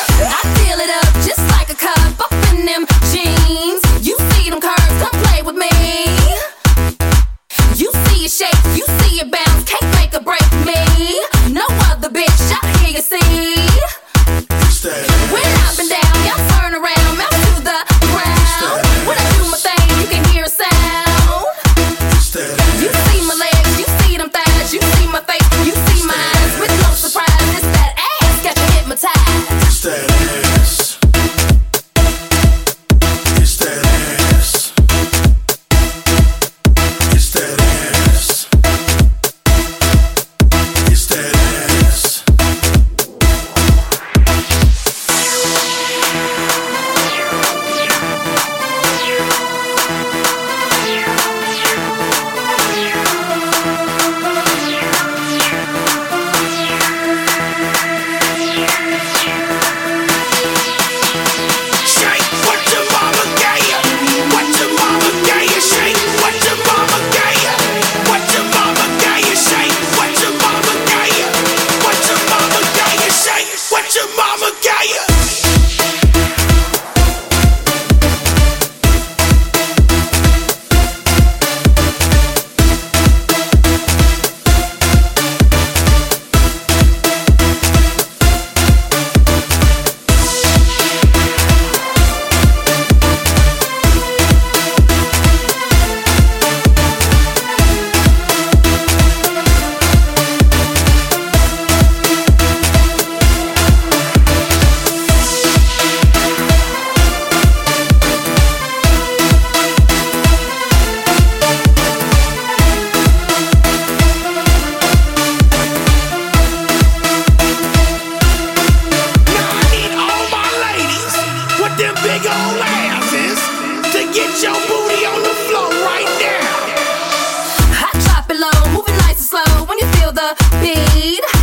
I fill it up just like a cup up in them jeans. You see them curves, come play with me. You see it shake, you see it bounce, can't make or break me. No other bitch out here you see. When up and down, y'all turn around, mouth to the ground. When I do my thing, you can hear a sound. You see my legs, you see them thighs, you see my face, you see my eyes. With no surprise, it's that ass got you hypnotized. It's that ass. It's that ass. It's that ass. It's that ass. Shake what your mama gave ya. What your mama gave ya. Shake what your mama gave ya. What your mama gave ya. Shake what your mama gave ya. What your mama gave ya. Shake what your mama gave ya. Now I need all my ladies with them big old asses to get your booty on the floor right now. I drop it low, moving nice and slow when you feel the beat.